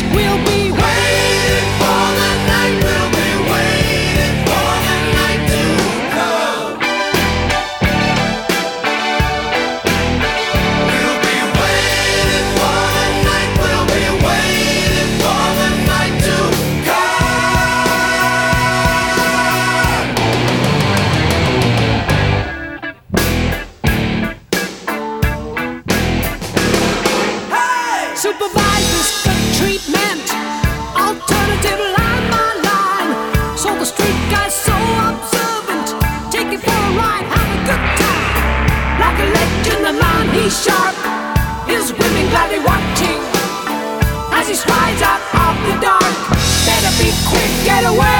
We'll be waiting for the night. We'll be waiting for the night to come. We'll be waiting for the night. We'll be waiting for the night to supervisors, good treatment, alternative line by line. So the street guy's so observant, take it for a ride, have a good time. Like a legend, the man, he's sharp, his women gladly watching as he strides out of the dark. Better be quick, get away.